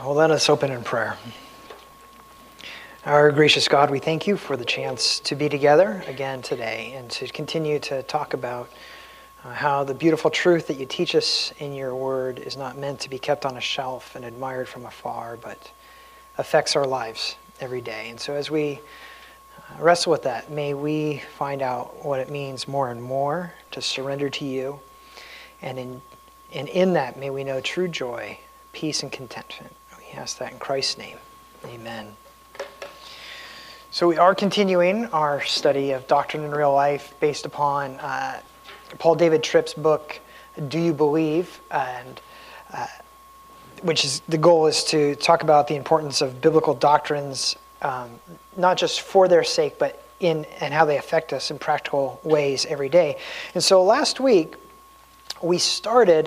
Well, let us open in prayer. Our gracious God, we thank you for the chance to be together again today and to continue to talk about how the beautiful truth that you teach us in your word is not meant to be kept on a shelf and admired from afar, but affects our lives every day. And so as we wrestle with that, may we find out what it means more and more to surrender to you. And in that, may we know true joy, peace, and contentment. We ask that in Christ's name. Amen. So we are continuing our study of Doctrine in Real Life based upon Paul David Tripp's book, Do You Believe? And which is the goal is to talk about the importance of biblical doctrines, not just for their sake, but in and how they affect us in practical ways every day. And so last week we started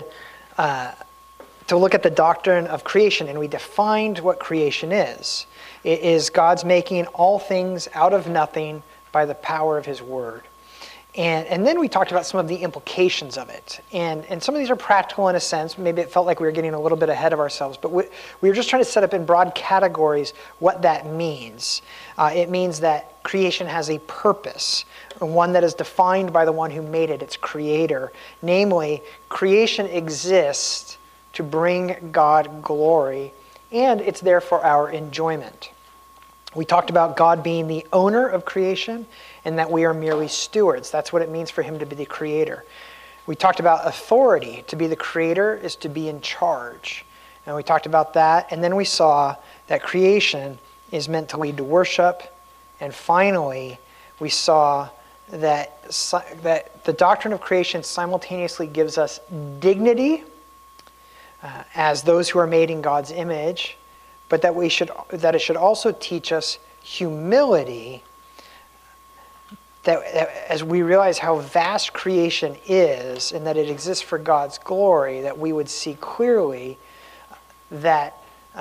to look at the doctrine of creation, and we defined what creation is. It is God's making all things out of nothing by the power of his word. And then we talked about some of the implications of it. And some of these are practical in a sense. Maybe it felt like we were getting a little bit ahead of ourselves. But we were just trying to set up in broad categories what that means. It means that creation has a purpose, one that is defined by the one who made it, its creator. Namely, creation exists to bring God glory, and it's there for our enjoyment. We talked about God being the owner of creation and that we are merely stewards. That's what it means for him to be the creator. We talked about authority. To be the creator is to be in charge. And we talked about that. And then we saw that creation is meant to lead to worship. And finally, we saw that the doctrine of creation simultaneously gives us dignity as those who are made in God's image, but that it should also teach us humility, that as we realize how vast creation is and that it exists for God's glory, that we would see clearly that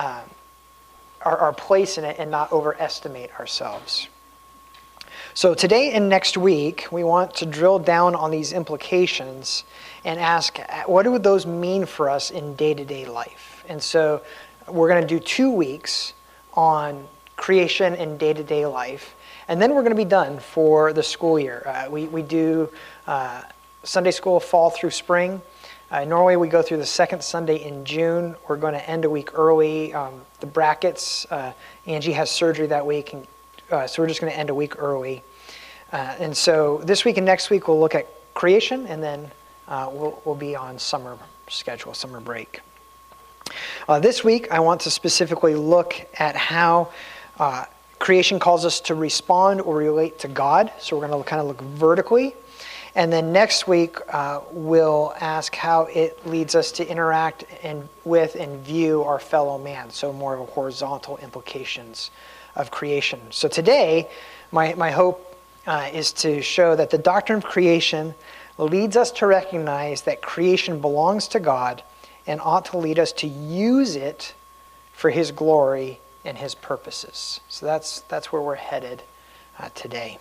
our place in it and not overestimate ourselves. So today and next week, we want to drill down on these implications and ask, what do those mean for us in day-to-day life? And so we're going to do 2 weeks on creation and day-to-day life, and then we're going to be done for the school year. We do Sunday school fall through spring. Normally we go through the second Sunday in June. We're going to end a week early. The brackets, Angie has surgery that week, and so we're just going to end a week early. And so this week and next week we'll look at creation, and then we'll be on summer schedule, summer break. This week I want to specifically look at how creation calls us to respond or relate to God. So we're going to kind of look vertically. And then next week we'll ask how it leads us to interact with and view our fellow man. So more of a horizontal implications of creation. So today, my hope is to show that the doctrine of creation leads us to recognize that creation belongs to God and ought to lead us to use it for his glory and his purposes. So that's where we're headed today.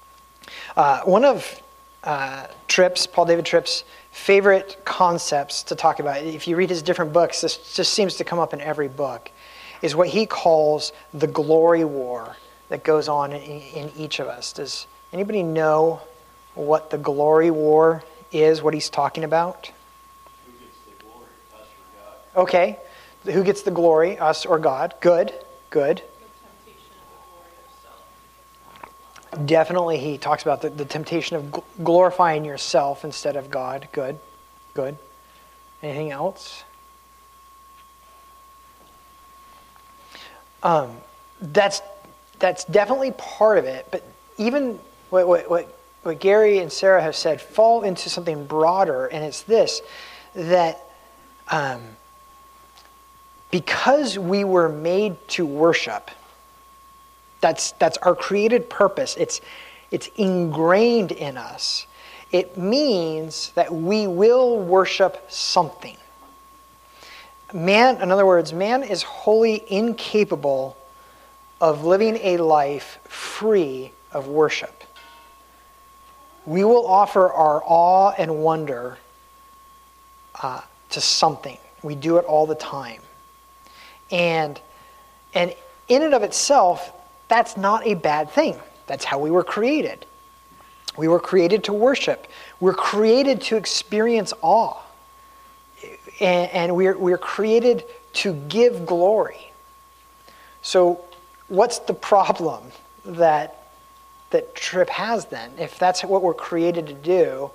One of Paul David Tripp's favorite concepts to talk about, if you read his different books, this just seems to come up in every book, is what he calls the glory war that goes on in each of us. Does anybody know what the glory war is, what he's talking about? Who gets the glory, us or God? Okay. Who gets the glory, us or God? Good. The temptation of the glory of self. Definitely he talks about the temptation of glorifying yourself instead of God. Good. Anything else? That's definitely part of it, but even what Gary and Sarah have said fall into something broader, and it's this, that because we were made to worship, that's our created purpose. It's ingrained in us. It means that we will worship something. Man, in other words, man is wholly incapable of living a life free of worship. We will offer our awe and wonder to something. We do it all the time. And in and of itself, that's not a bad thing. That's how we were created. We were created to worship. We're created to experience awe. And we're created to give glory. So what's the problem that Tripp has then? If that's what we're created to do,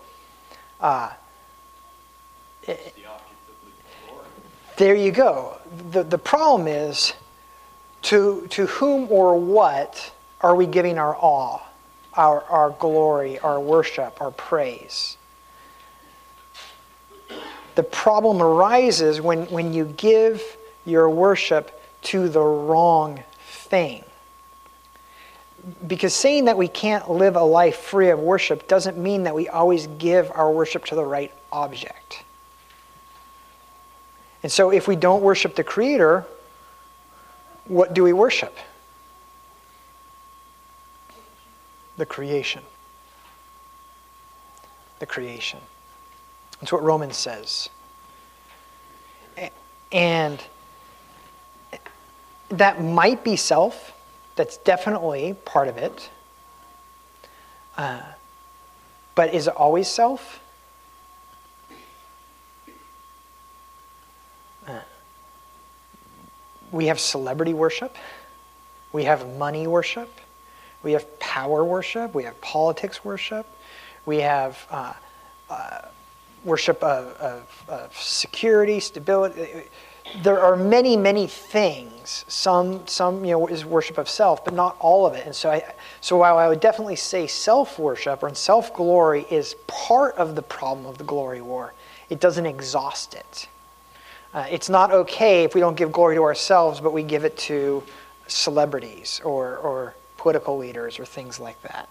It's the object of the glory. there you go. The problem is, to whom or what are we giving our awe, our glory, our worship, our praise? The problem arises when you give your worship to the wrong thing. Because saying that we can't live a life free of worship doesn't mean that we always give our worship to the right object. And so if we don't worship the Creator, what do we worship? The creation. The creation. That's what Romans says. And that might be self. That's definitely part of it. But is it always self? We have celebrity worship. We have money worship. We have power worship. We have politics worship. We have worship of security, stability. There are many, many things. Some is worship of self, but not all of it. And so while I would definitely say self-worship or self-glory is part of the problem of the glory war, it doesn't exhaust it. It's not okay if we don't give glory to ourselves, but we give it to celebrities or political leaders or things like that.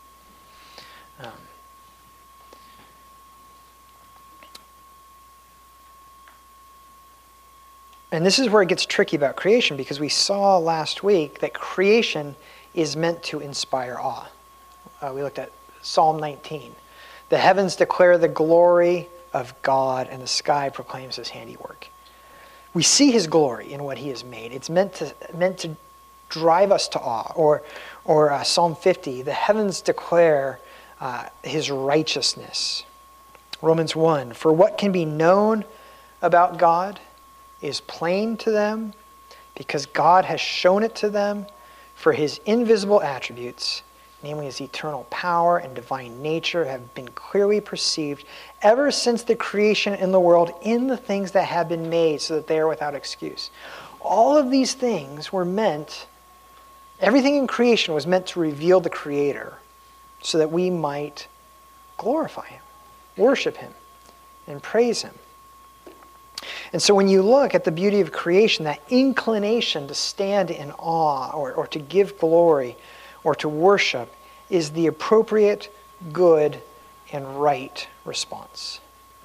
And this is where it gets tricky about creation, because we saw last week that creation is meant to inspire awe. We looked at Psalm 19. The heavens declare the glory of God, and the sky proclaims his handiwork. We see his glory in what he has made. It's meant to drive us to awe. Or Psalm 50, the heavens declare his righteousness. Romans 1, for what can be known about God is plain to them, because God has shown it to them, for his invisible attributes, namely his eternal power and divine nature, have been clearly perceived ever since the creation in the world in the things that have been made, so that they are without excuse. All of these things were meant, everything in creation was meant to reveal the Creator, so that we might glorify him, worship him, and praise him. And so when you look at the beauty of creation, that inclination to stand in awe or to give glory or to worship is the appropriate, good, and right response.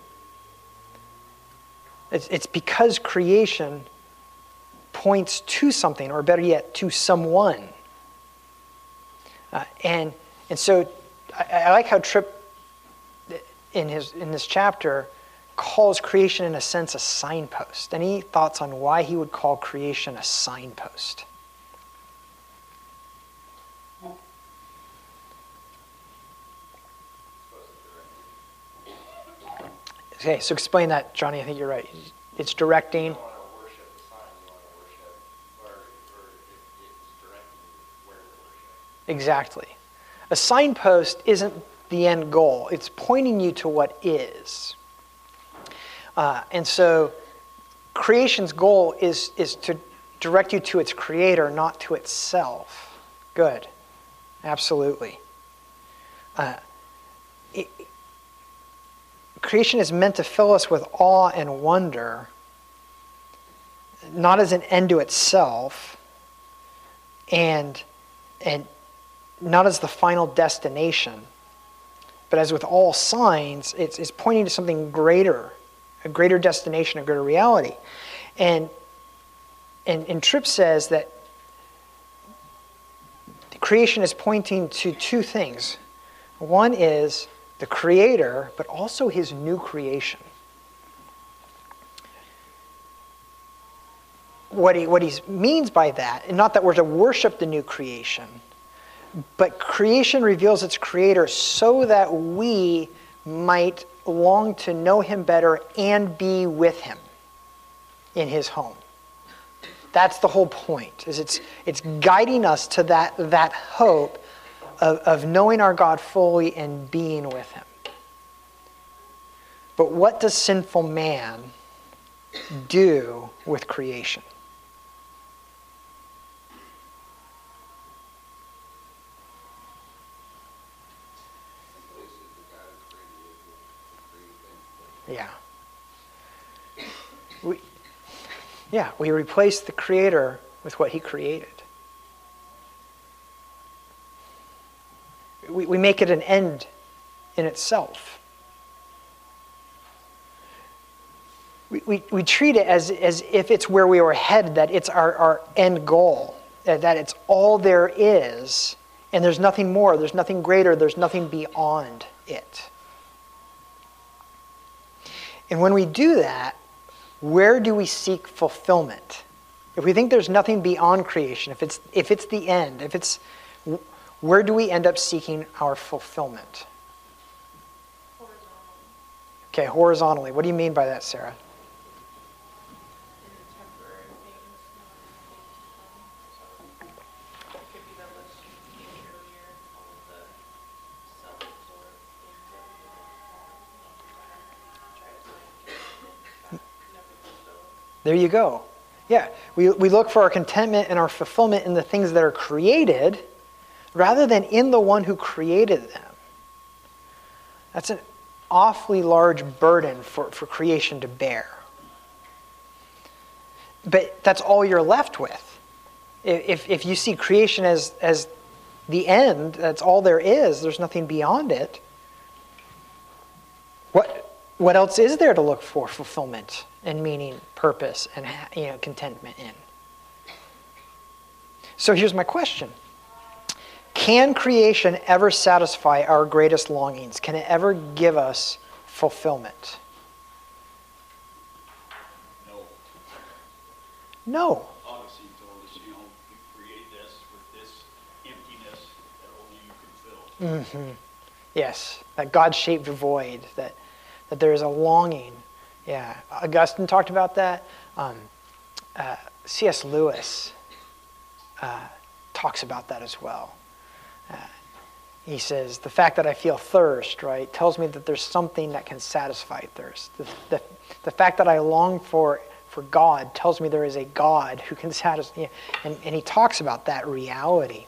It's because creation points to something, or better yet, to someone. And so I like how Tripp, in this chapter, calls creation in a sense a signpost. Any thoughts on why he would call creation a signpost? Okay, so explain that, Johnny. I think you're right. It's directing. You don't want to worship the sign, you want to worship, or it's directing you where to worship. Exactly. A signpost isn't the end goal. It's pointing you to what is. And so creation's goal is to direct you to its creator, not to itself. Good. Absolutely. Creation is meant to fill us with awe and wonder, not as an end to itself, and not as the final destination, but as with all signs, it's pointing to something greater, a greater destination, a greater reality. And Tripp says that creation is pointing to two things. One is the Creator, but also his new creation. what he means by that, and not that we're to worship the new creation, but creation reveals its creator so that we might long to know him better and be with him in his home. That's the whole point, is it's guiding us to that hope of knowing our God fully and being with him. But what does sinful man do with creation? Yeah. We replace the creator with what he created. We make it an end in itself. We treat it as if it's where we were headed, that it's our end goal, that it's all there is, and there's nothing more, there's nothing greater, there's nothing beyond it. And when we do that, where do we seek fulfillment? If we think there's nothing beyond creation, if it's the end, where do we end up seeking our fulfillment? Horizontally. Okay, horizontally. What do you mean by that, Sarah? In the temporary things, not in the things to come. So it could be the list you gave me earlier, all of the self-absorbed things that we look for, try to find contentment, but never fulfilled. There you go. Yeah, we look for our contentment and our fulfillment in the things that are created rather than in the one who created them. That's an awfully large burden for creation to bear. But that's all you're left with. If you see creation as the end, that's all there is, there's nothing beyond it, what else is there to look for fulfillment and meaning, purpose, and contentment in? So here's my question. Can creation ever satisfy our greatest longings? Can it ever give us fulfillment? No. No. Odyssey told us, you create this with this emptiness that only you can fill. Mm-hmm. Yes, that God-shaped void, that there is a longing. Yeah, Augustine talked about that. C.S. Lewis talks about that as well. He says, the fact that I feel thirst, right, tells me that there's something that can satisfy thirst. The fact that I long for God tells me there is a God who can satisfy. And he talks about that reality.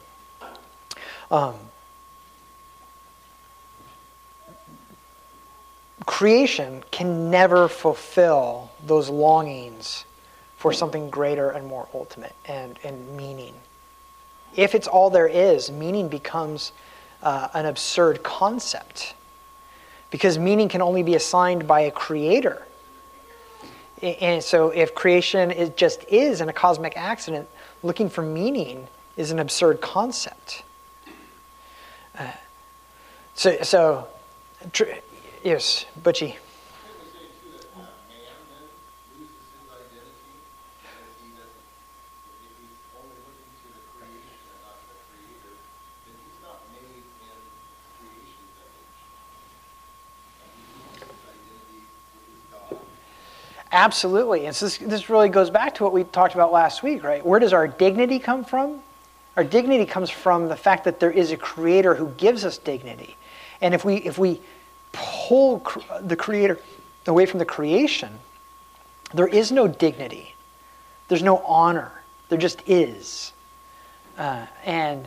Creation can never fulfill those longings for something greater and more ultimate and meaning. If it's all there is, meaning becomes an absurd concept, because meaning can only be assigned by a creator. And so if creation just is in a cosmic accident, looking for meaning is an absurd concept. Yes, Butchie. Absolutely. And so this really goes back to what we talked about last week, right? Where does our dignity come from? Our dignity comes from the fact that there is a creator who gives us dignity. And if we pull the creator away from the creation, there is no dignity. There's no honor. There just is. And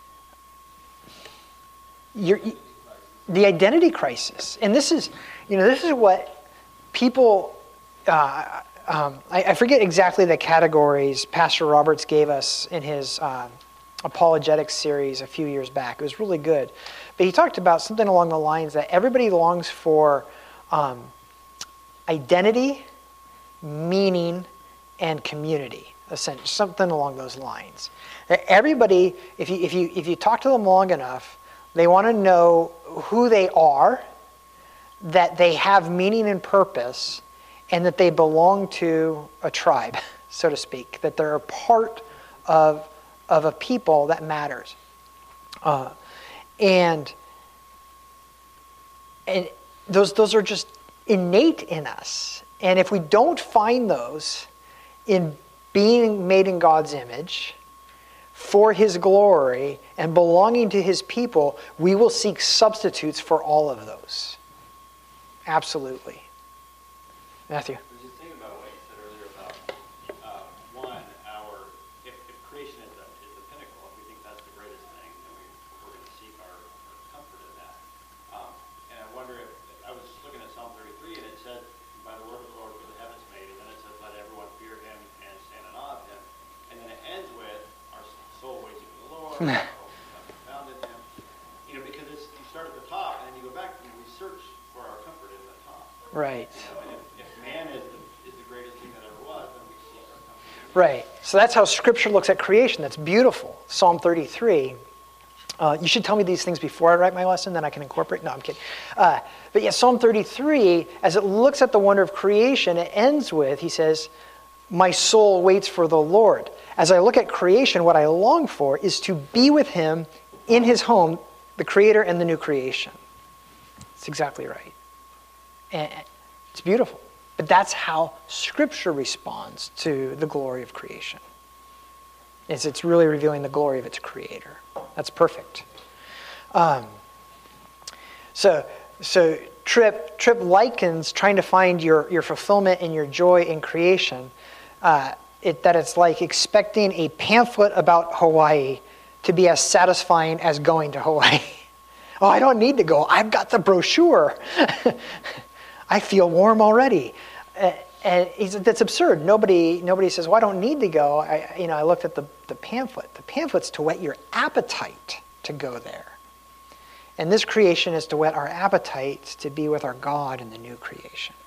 the identity crisis. And this is what people... I forget exactly the categories Pastor Roberts gave us in his apologetics series a few years back. It was really good. But he talked about something along the lines that everybody longs for identity, meaning, and community. Essentially, something along those lines. Everybody, if you talk to them long enough, they want to know who they are, that they have meaning and purpose, and that they belong to a tribe, so to speak, that they're a part of a people that matters. And those are just innate in us. And if we don't find those in being made in God's image, for his glory, and belonging to his people, we will seek substitutes for all of those. Absolutely. Matthew. I was just thinking about what you said earlier about, if creation is the pinnacle, if we think that's the greatest thing, then we're going to seek our comfort in that. And I wonder if, I was looking at Psalm 33, and it said, by the word of the Lord were the heavens made, and then it says, let everyone fear him and stand in awe of him. And then it ends with, our soul waits for the Lord, our hope is found in him. You know, because you start at the top, and then you go back, and we search for our comfort in the top. Right. And if man is the greatest thing that ever was, then we seek our comfort. Right. So that's how Scripture looks at creation. That's beautiful. Psalm 33. You should tell me these things before I write my lesson, then I can incorporate. No, I'm kidding. But yeah, Psalm 33, as it looks at the wonder of creation, it ends with, he says, my soul waits for the Lord. As I look at creation, what I long for is to be with him in his home, the creator and the new creation. It's exactly right. And it's beautiful. But that's how Scripture responds to the glory of creation. It's really revealing the glory of its creator. That's perfect. So Tripp likens trying to find your fulfillment and your joy in creation, that it's like expecting a pamphlet about Hawaii to be as satisfying as going to Hawaii. Oh, I don't need to go. I've got the brochure. I feel warm already. And that's absurd. Nobody says, well, I don't need to go. I looked at the pamphlet. The pamphlet's to whet your appetite to go there. And this creation is to whet our appetite to be with our God in the new creation.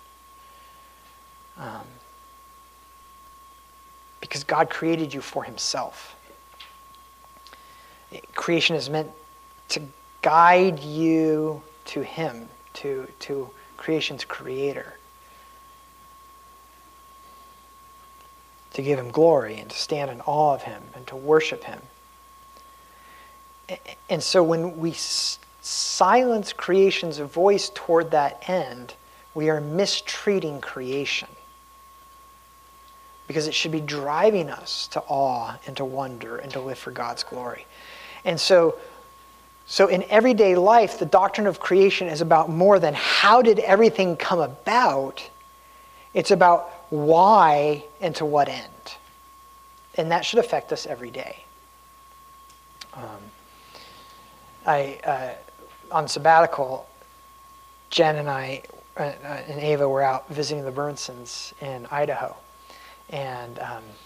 Because God created you for himself. Creation is meant to guide you to him, to creation's creator. To give him glory and to stand in awe of him and to worship him. And so when we silence creation's voice toward that end, we are mistreating creation. Because it should be driving us to awe and to wonder and to live for God's glory. And so in everyday life, the doctrine of creation is about more than how did everything come about. It's about why and to what end. And that should affect us every day. On sabbatical, Jen and I and Ava were out visiting the Bernsons in Idaho. And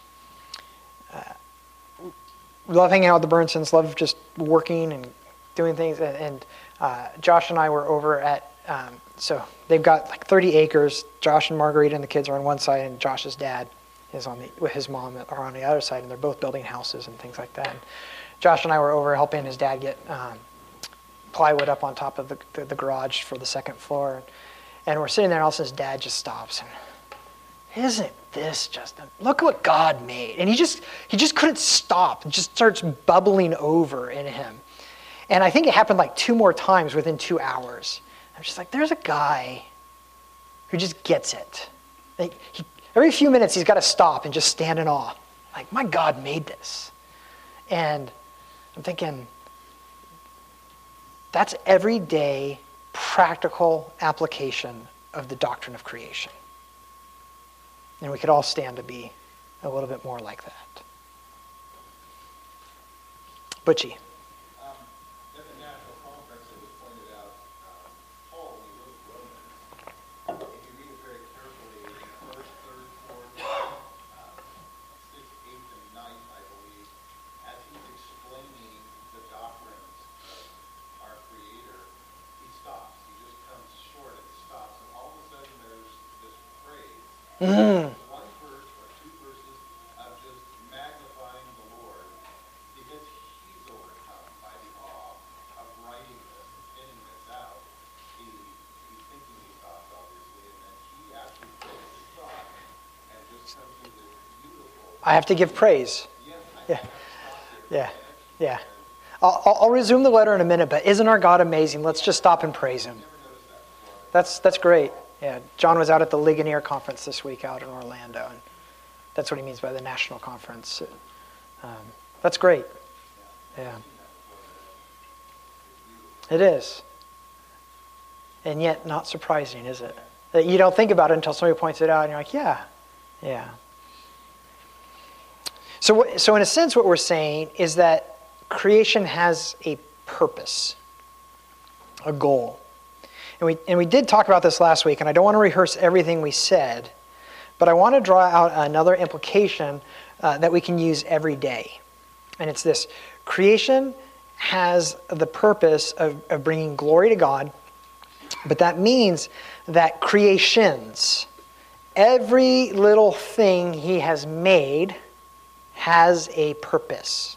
we love hanging out with the Bernsons, love just working and doing things. And Josh and I were over at, so they've got like 30 acres. Josh and Margarita and the kids are on one side, and Josh's dad is with his mom are on the other side, and they're both building houses and things like that. And Josh and I were over helping his dad get plywood up on top of the garage for the second floor. And we're sitting there, and all of a sudden his dad just stops. And isn't this just look what God made? And he just couldn't stop. It just starts bubbling over in him. And I think it happened like 2 more times within 2 hours. I'm just like, there's a guy who just gets it. Like, every few minutes he's got to stop and just stand in awe. Like, my God made this. And I'm thinking, that's everyday practical application of the doctrine of creation. And we could all stand to be a little bit more like that. Butchie. At the national conference, it was pointed out, Paul, when he wrote Romans, if you read it very carefully, first, third, fourth, sixth, eighth, and ninth, I believe, as he's explaining the doctrines of our Creator, he stops. He just comes short and stops, and all of a sudden there's this phrase. One verse or 2 verses of just magnifying the Lord, because he's overcome by the awe of writing this, pinning this out. He's thinking these thoughts, obviously, and then he actually takes his thought and just comes to this beautiful I have to give praise. Yeah. Yeah. Yeah. I'll resume the letter in a minute, but isn't our God amazing? Let's just stop and praise him. That's great. Yeah. John was out at the Ligonier conference this week out in Orlando, and that's what he means by the national conference. That's great. Yeah. It is. And yet not surprising, is it? That you don't think about it until somebody points it out, and you're like, yeah. Yeah. So in a sense, what we're saying is that creation has a purpose, a goal. And we did talk about this last week, and I don't want to rehearse everything we said, but I want to draw out another implication that we can use every day. And it's this: creation has the purpose of bringing glory to God, but that means that creations, every little thing he has made, has a purpose.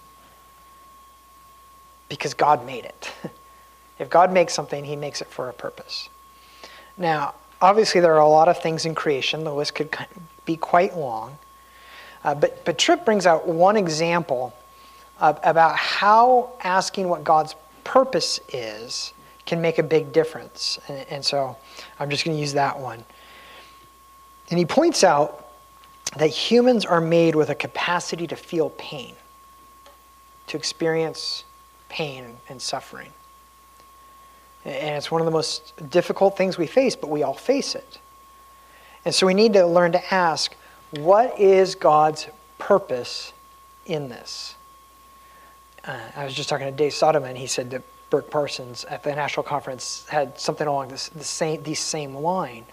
Because God made it. If God makes something, he makes it for a purpose. Now, obviously there are a lot of things in creation. The list could be quite long. But Tripp brings out one example about how asking what God's purpose is can make a big difference. And so I'm just going to use that one. And he points out that humans are made with a capacity to feel pain, to experience pain and suffering. And it's one of the most difficult things we face, but we all face it. And so we need to learn to ask, what is God's purpose in this? I was just talking to Dave Soderman, and he said that Burke Parsons at the National Conference had something along these same line.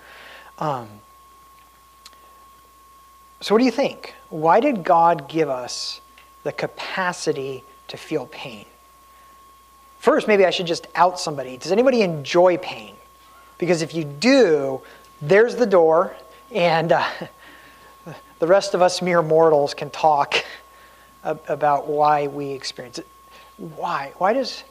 So what do you think? Why did God give us the capacity to feel pain? First, maybe I should just out somebody. Does anybody enjoy pain? Because if you do, there's the door, and the rest of us mere mortals can talk about why we experience it. Why? Why does...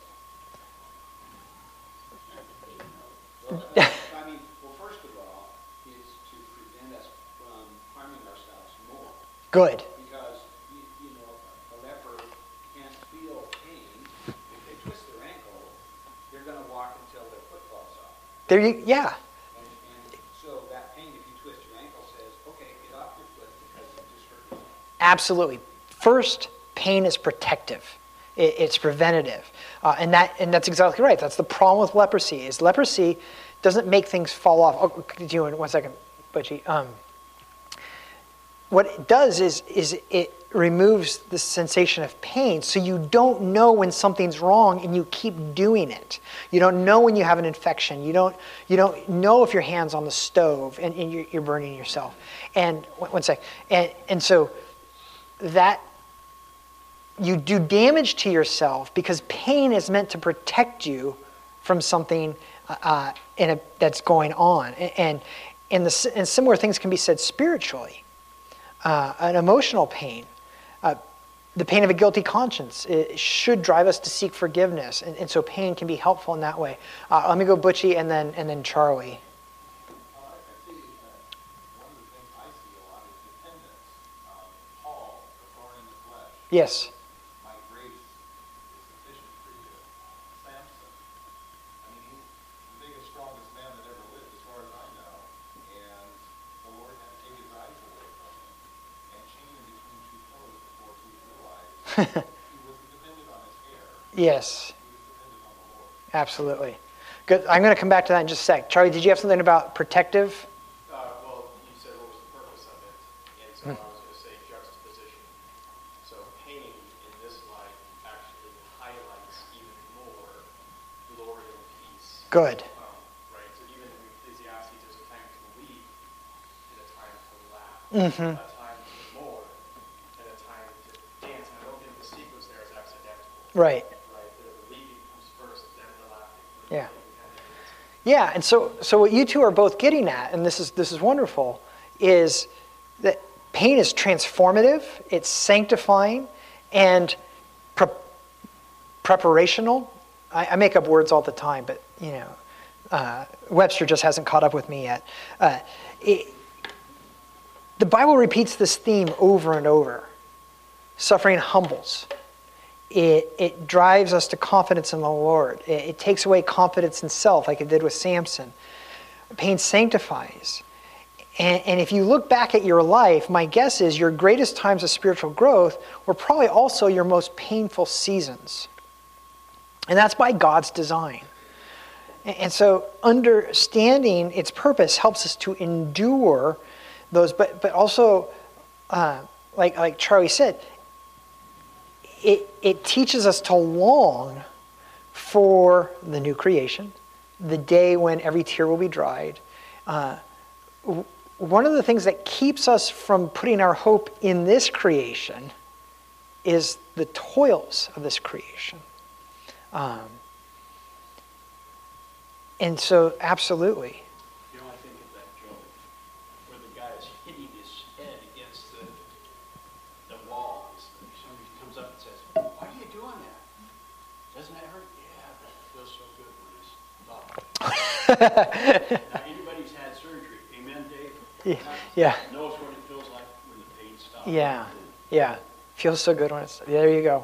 Well, first of all, it's to prevent us from harming ourselves more. Good. Because, a leper can't feel pain. If they twist their ankle, they're going to walk until their foot falls off. Yeah. And so that pain, if you twist your ankle, says, okay, get off your foot because you just hurt yourself. Absolutely. First, pain is protective. It's preventative. And that's exactly right. That's the problem with leprosy, is leprosy doesn't make things fall off. Oh, could you, 1 second, Butchie. What it does is it removes the sensation of pain, so you don't know when something's wrong and you keep doing it. You don't know when you have an infection. You don't know if your hand's on the stove and you're burning yourself. And 1 sec. And so that you do damage to yourself because pain is meant to protect you from something that's going on. And similar things can be said spiritually. An emotional pain, the pain of a guilty conscience, it should drive us to seek forgiveness. And so pain can be helpful in that way. Let me go Butchie and then Charlie. I see one of the things I see a lot is dependence. Paul, the thorn in the flesh. Yes. My grace is sufficient for you. Samson. I mean, he's the biggest, strongest man that ever lived, as far as I know. And the Lord had to take his eyes away from him and chain him between two pillars before he realized he wasn't dependent on his hair. Yes. He was dependent on the Lord. Absolutely. Good. I'm going to come back to that in just a sec. Charlie, did you have something about protective? Well, you said what was the purpose of it, and so I was going to say juxtaposition. So pain in this life actually highlights even more glory and peace. Good. Right? So even in Ecclesiastes, there's a time to weep and a time to laugh, Mm-hmm. a time to mourn, and a time to dance. And I don't think the sequence there is accidental. Right. Right? The weeping comes first, then the laughing. Yeah. Yeah, and so what you two are both getting at, and this is wonderful, is that pain is transformative, it's sanctifying, and preparational. I make up words all the time, but Webster just hasn't caught up with me yet. The Bible repeats this theme over and over. Suffering humbles. It drives us to confidence in the Lord. It takes away confidence in self, like it did with Samson. Pain sanctifies. And if you look back at your life, my guess is your greatest times of spiritual growth were probably also your most painful seasons. And that's by God's design. And so understanding its purpose helps us to endure those, but also, like Charlie said, it teaches us to long for the new creation, the day when every tear will be dried. One of the things that keeps us from putting our hope in this creation is the toils of this creation. And so, absolutely. You know, I think of that joke where the guy is hitting his head against the wall. Somebody comes up and says, "Why are you doing that? Doesn't that hurt?" "Yeah, but it feels so good when it's stopped." Now, anybody who's had surgery, amen, Dave? Yeah. Knows what it feels like when the pain stops. Yeah. Feels so good when it's, there you go.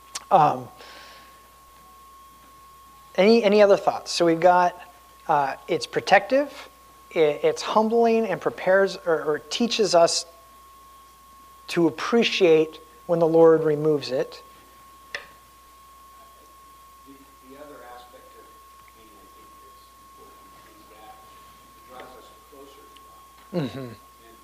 Any other thoughts? So we've got, it's protective, it's humbling, and prepares or teaches us to appreciate when the Lord removes it. The other aspect of pain, I think, that's important is that it draws us closer to God. Mm-hmm. And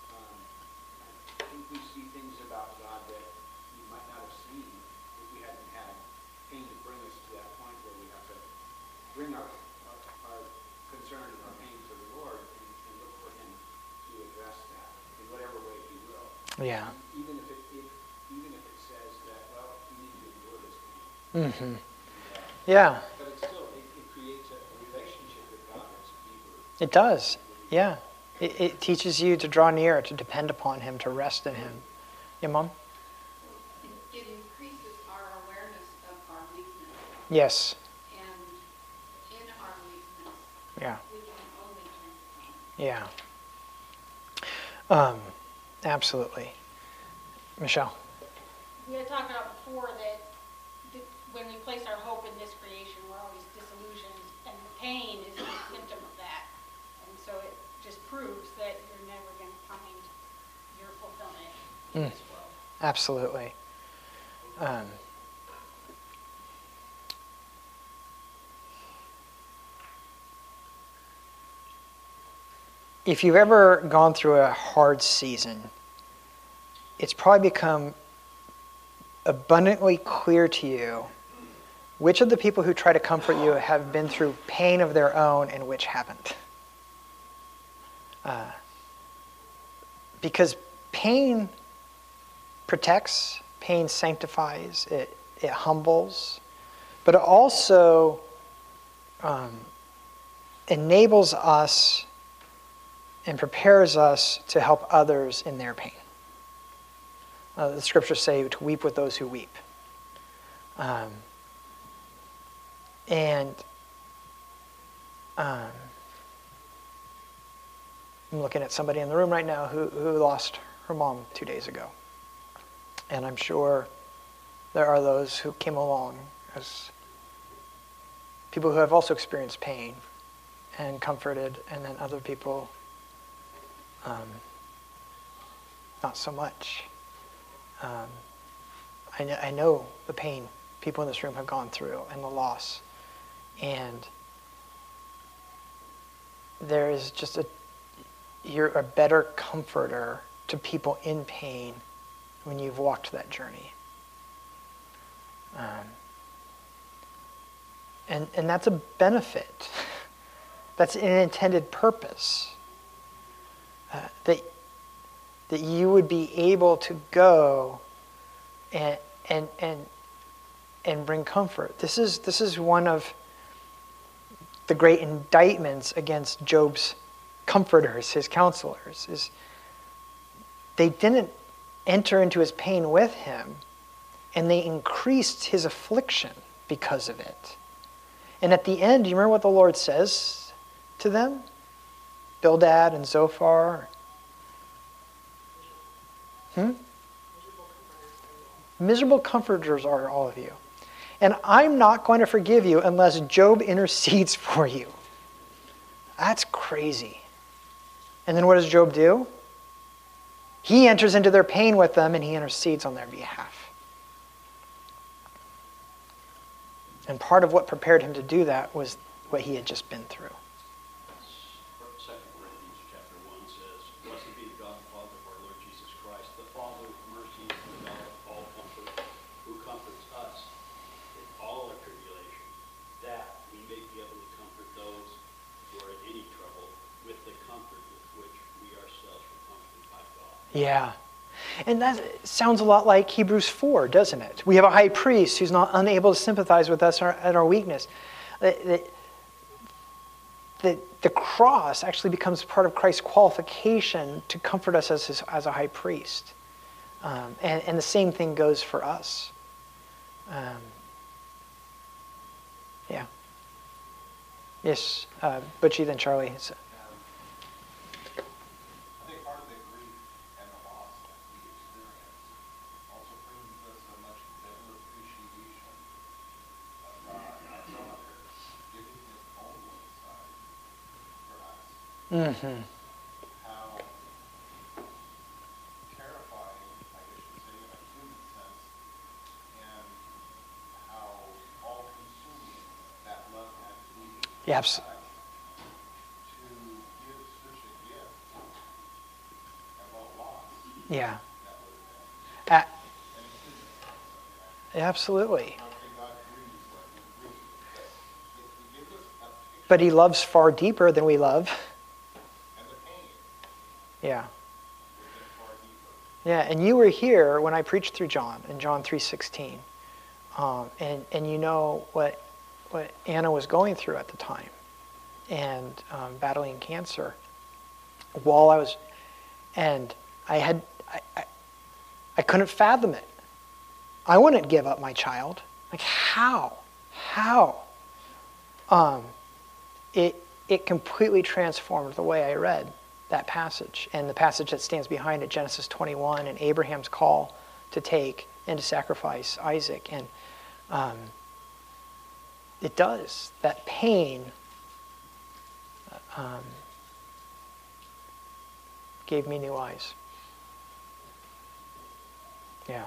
I think we see things about God that we might not have seen if we hadn't had pain to bring us to that point where we have to bring our concern and our pain to the Lord and look for Him to address that in whatever way He will. Yeah. Even if it says that, well, you need to endure this pain. Mm-hmm. Yeah, But it still, it creates a relationship with God that's deeper. it does. Yeah. It teaches you to draw near, to depend upon Him, to rest in Him. Yeah, Mom? It increases our awareness of our weakness, Yes. and in our weakness, Yeah. we can only turn to God. Yeah. Absolutely. Michelle? We had talked about before that when we place our hope in this creation, we're always disillusioned, and the pain is a symptom of that. And so it just proves that you're never going to find your fulfillment in this world. Absolutely. If you've ever gone through a hard season, it's probably become abundantly clear to you which of the people who try to comfort you have been through pain of their own and which haven't. Because pain protects, pain sanctifies, it humbles, but it also enables us and prepares us to help others in their pain. The scriptures say to weep with those who weep. I'm looking at somebody in the room right now who lost her mom 2 days ago. And I'm sure there are those who came along as people who have also experienced pain and comforted, and then other people not so much. I know the pain people in this room have gone through and the loss. And there is just you're a better comforter to people in pain when you've walked that journey. And that's a benefit. That's an intended purpose. That you would be able to go and bring comfort. This is one of the great indictments against Job's comforters, his counselors, is they didn't enter into his pain with him, and they increased his affliction because of it. And at the end, do you remember what the Lord says to them? Bildad and Zophar. Miserable comforters are all of you. And I'm not going to forgive you unless Job intercedes for you. That's crazy. And then what does Job do? He enters into their pain with them and he intercedes on their behalf. And part of what prepared him to do that was what he had just been through. 2 Corinthians chapter 1 says, "Blessed be the God and Father of our Lord Jesus Christ, the Father of mercy and the God of all comfort, who comforts us in all our tribulation, that we may be able to comfort those who are in any trouble with the comfort with which we ourselves were comforted by God." Yeah. And that sounds a lot like Hebrews 4, doesn't it? We have a high priest who's not unable to sympathize with us at our weakness. The cross actually becomes part of Christ's qualification to comfort us as a high priest. And the same thing goes for us. Yeah. Yes, Butchie, then Charlie. I think part of the grief and the loss that we experience also brings us a much better appreciation of God, our Father, giving His only Son for us. Mm-hmm. How terrifying, I guess you say, in a human sense, and how all-consuming that love had to be. Yeah, To give such a gift at what loss yeah. that would have been. A- And it didn't. absolutely. I don't think God grieves like we grieve, but He gives us a picture But he loves far deeper than we love. and the pain Yeah. within far deeper. Yeah, and you were here when I preached through John, in John 3:16. And you know what Anna was going through at the time, and battling cancer. While I was, and I couldn't fathom it. I wouldn't give up my child. Like how? It completely transformed the way I read that passage, and the passage that stands behind it, Genesis 21, and Abraham's call to take and to sacrifice Isaac. And it does. That pain gave me new eyes. Yeah.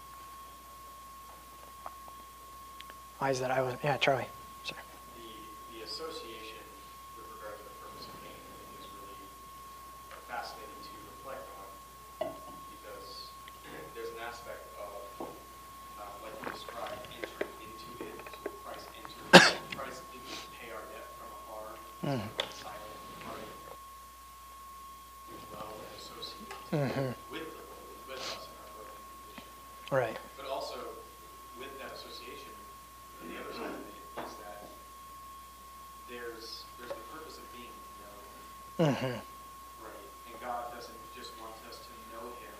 Eyes that I was, yeah, Charlie. Sorry. The association with regard to the purpose of pain, I think, is really fascinating to reflect on, because there's an aspect of, like you described, entering into it. So Christ didn't pay our debt from afar, reconcile the party, we dwell and associate with the Lord, with us in our broken condition. Right. But also, with that association, the other side of it is that there's the purpose of being known, Mm-hmm. right? And God doesn't just want us to know Him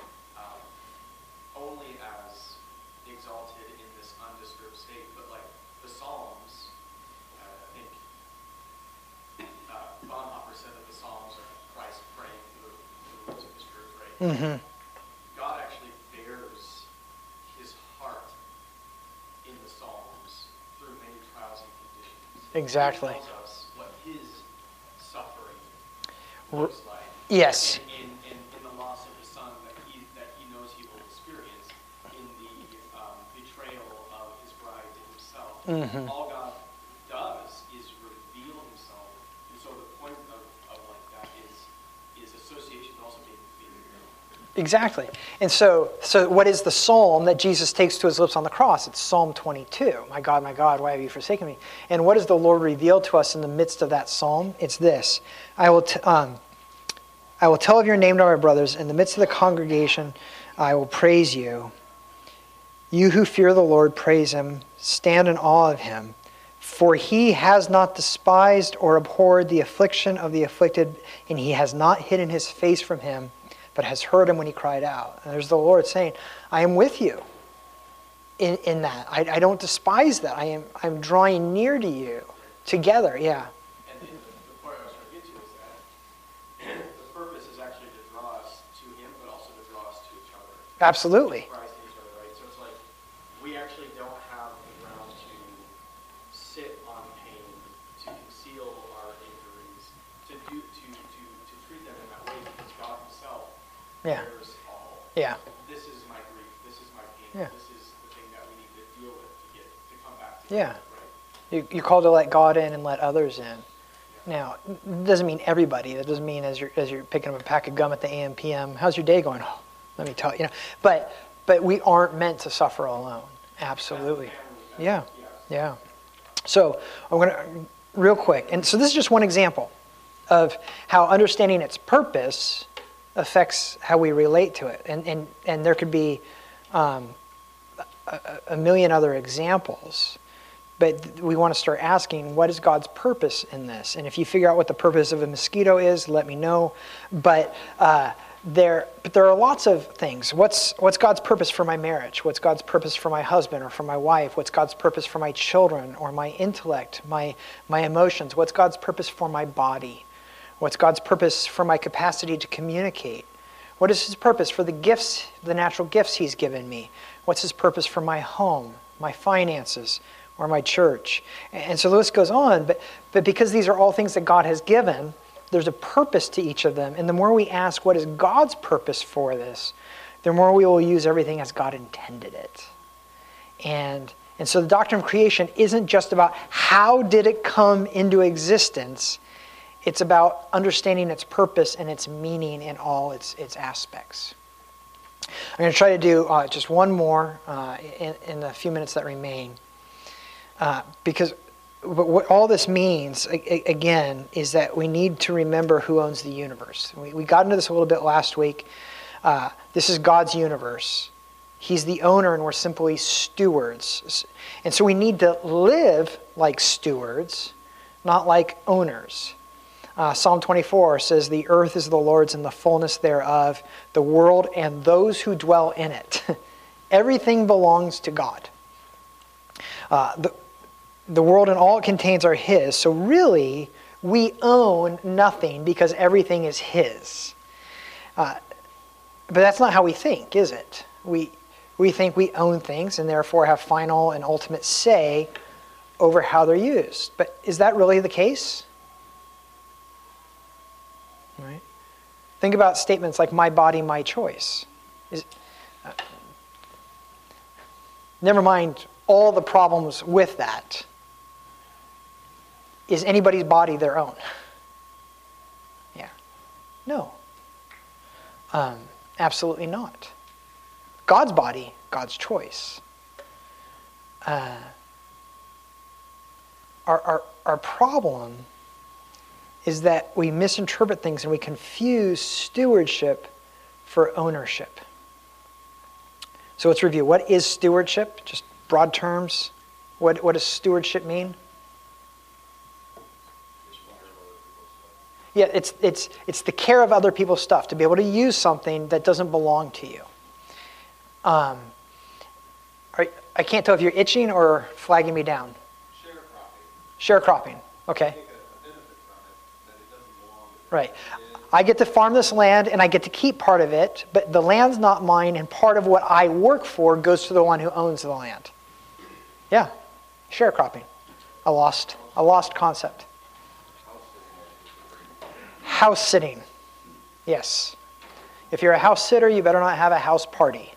only as exalted in this undisturbed state, but like the Psalms, I think Bonhoeffer said that the Psalms are Christ praying through the words of His truth, right? Mm-hmm. God actually bears His heart in the Psalms through many trials and conditions. Exactly. He tells us what His suffering R- looks like. yes. In the loss of His Son that he knows He will experience, in the betrayal of His bride to Himself. Mm-hmm. All God does is reveal Himself, and so the point of like that is association, but also being known. Exactly. And so what is the psalm that Jesus takes to his lips on the cross? It's Psalm 22. My God, why have you forsaken me? And what does the Lord reveal to us in the midst of that psalm? It's this. I will tell of your name to my brothers. In the midst of the congregation, I will praise you. You who fear the Lord, praise him. Stand in awe of him. For he has not despised or abhorred the affliction of the afflicted, and he has not hidden his face from him, but has heard him when he cried out. And there's the Lord saying, I am with you in that. I don't despise that. I'm drawing near to you together. Yeah. And the point I was trying to get to is that the purpose is actually to draw us to Him, but also to draw us to each other. Absolutely. Christ and each other, right? So Yeah. bears all. Yeah. This is my grief, this is my pain, Yeah. this is the thing that we need to deal with to come back Yeah. together, right? You're called to let God in and let others in. Now, it doesn't mean everybody. That doesn't mean as you're picking up a pack of gum at the AM PM, how's your day going? Oh, let me tell you. But we aren't meant to suffer alone. Absolutely. Yeah. Yeah. So I'm going to, real quick, and so this is just one example of how understanding its purpose affects how we relate to it. And there could be a million other examples. But we want to start asking, what is God's purpose in this? And if you figure out what the purpose of a mosquito is, let me know. But there are lots of things. What's God's purpose for my marriage? What's God's purpose for my husband or for my wife? What's God's purpose for my children or my intellect, my emotions? What's God's purpose for my body? What's God's purpose for my capacity to communicate? What is his purpose for the gifts, the natural gifts he's given me? What's his purpose for my home, my finances, or my church? And so the list goes on, but because these are all things that God has given, there's a purpose to each of them. And the more we ask, what is God's purpose for this, the more we will use everything as God intended it. And so the doctrine of creation isn't just about how did it come into existence. It's about understanding its purpose and its meaning in all its aspects. I'm going to try to do just one more in the few minutes that remain. Because what all this means, again, is that we need to remember who owns the universe. We got into this a little bit last week. This is God's universe. He's the owner and we're simply stewards. And so we need to live like stewards, not like owners. Psalm 24 says, "The earth is the Lord's and the fullness thereof, the world and those who dwell in it." Everything belongs to God. The world and all it contains are his. So really, we own nothing because everything is his. But that's not how we think, is it? We think we own things and therefore have final and ultimate say over how they're used. But is that really the case? Right? Think about statements like "my body, my choice." Never mind all the problems with that. Is anybody's body their own? Yeah. No. Absolutely not. God's body, God's choice. Our problem is that we misinterpret things and we confuse stewardship for ownership. So let's review. What is stewardship? Just broad terms. What does stewardship mean? Yeah, it's the care of other people's stuff, to be able to use something that doesn't belong to you. I can't tell if you're itching or flagging me down. Sharecropping. Okay. Right. I get to farm this land and I get to keep part of it, but the land's not mine and part of what I work for goes to the one who owns the land. Yeah. Sharecropping. A lost concept. House sitting. Yes. If you're a house sitter, you better not have a house party.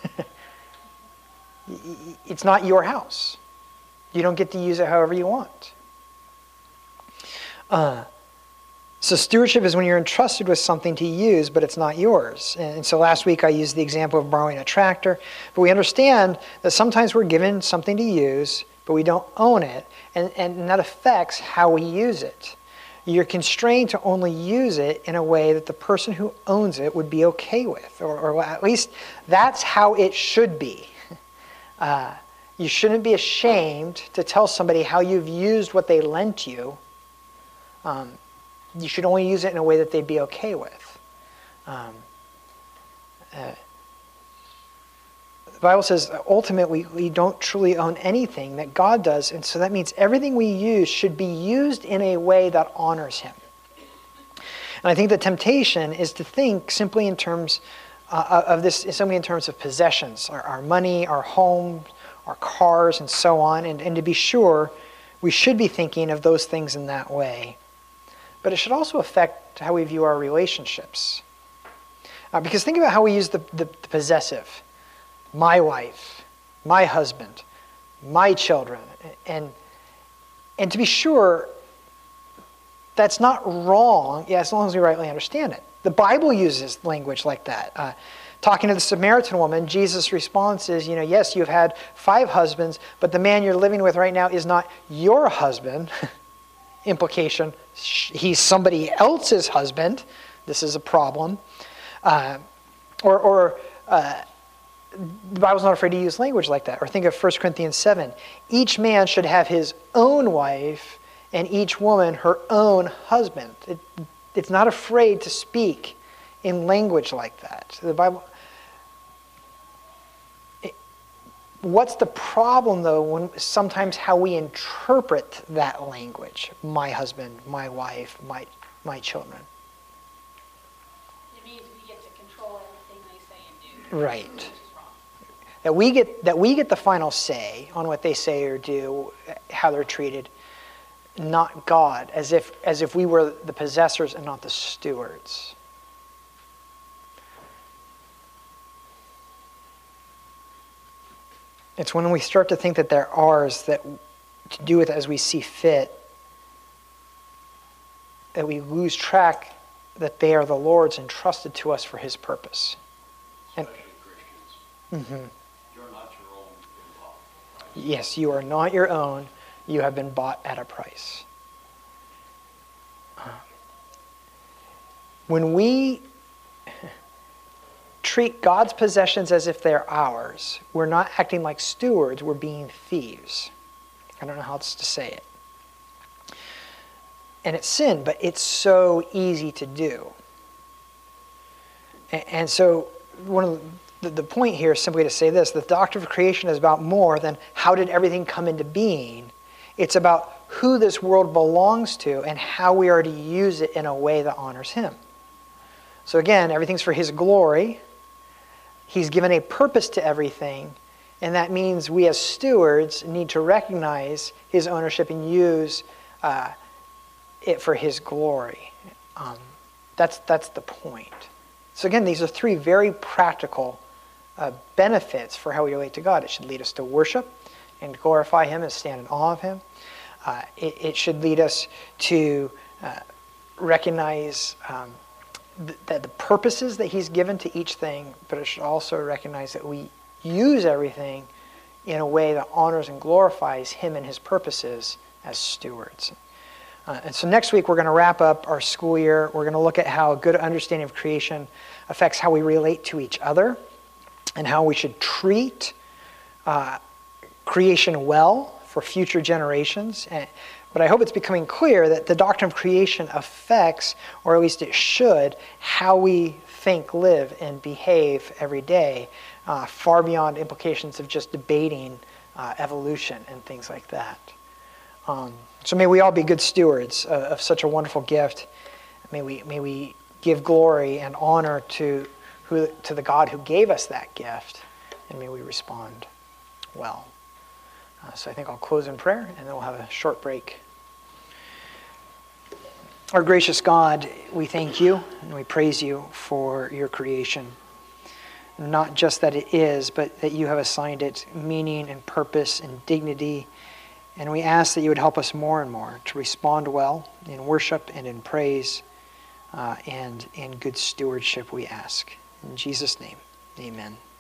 It's not your house. You don't get to use it however you want. So stewardship is when you're entrusted with something to use, but it's not yours. And so last week I used the example of borrowing a tractor. But we understand that sometimes we're given something to use, but we don't own it. And that affects how we use it. You're constrained to only use it in a way that the person who owns it would be okay with. Or at least that's how it should be. You shouldn't be ashamed to tell somebody how you've used what they lent you. You should only use it in a way that they'd be okay with. The Bible says ultimately we don't truly own anything, that God does, and so that means everything we use should be used in a way that honors him. And I think the temptation is to think simply in terms of this, simply in terms of possessions, our money, our home, our cars, and so on. And to be sure, we should be thinking of those things in that way. But it should also affect how we view our relationships. Because think about how we use the possessive. My wife, my husband, my children. And to be sure, that's not wrong, as long as we rightly understand it. The Bible uses language like that. Talking to the Samaritan woman, Jesus' response is, yes, you've had 5 husbands, but the man you're living with right now is not your husband. Implication, he's somebody else's husband. This is a problem. The Bible's not afraid to use language like that. Or think of 1 Corinthians 7. Each man should have his own wife, and each woman her own husband. It's not afraid to speak in language like that. The Bible. What's the problem, though, when sometimes how we interpret that language? My husband, my wife, my children. It means we get to control everything they say and do. Right. Which is wrong. That we get the final say on what they say or do, how they're treated, not God, as if we were the possessors and not the stewards. It's when we start to think that they're ours, that to do with as we see fit, that we lose track that they are the Lord's entrusted to us for His purpose. Especially Christians. Mm-hmm. You're not your own involved. Right? Yes, you are not your own. You have been bought at a price. When we treat God's possessions as if they're ours, we're not acting like stewards, we're being thieves. I don't know how else to say it. And it's sin, but it's so easy to do. And so one of the point here is simply to say this: the doctrine of creation is about more than how did everything come into being. It's about who this world belongs to and how we are to use it in a way that honors Him. So again, everything's for His glory. He's given a purpose to everything, and that means we as stewards need to recognize His ownership and use it for His glory. That's the point. So again, these are 3 very practical benefits for how we relate to God. It should lead us to worship and glorify Him and stand in awe of Him. It should lead us to recognize that the purposes that He's given to each thing, but it should also recognize that we use everything in a way that honors and glorifies Him and His purposes as stewards. And so next week we're going to wrap up our school year. We're going to look at how a good understanding of creation affects how we relate to each other and how we should treat creation well for future generations. But I hope it's becoming clear that the doctrine of creation affects, or at least it should, how we think, live, and behave every day, far beyond implications of just debating evolution and things like that. So may we all be good stewards of such a wonderful gift. May we give glory and honor to the God who gave us that gift, and may we respond well. So I think I'll close in prayer, and then we'll have a short break. Our gracious God, we thank You and we praise You for Your creation. Not just that it is, but that You have assigned it meaning and purpose and dignity. And we ask that You would help us more and more to respond well in worship and in praise and in good stewardship, we ask. In Jesus' name, amen.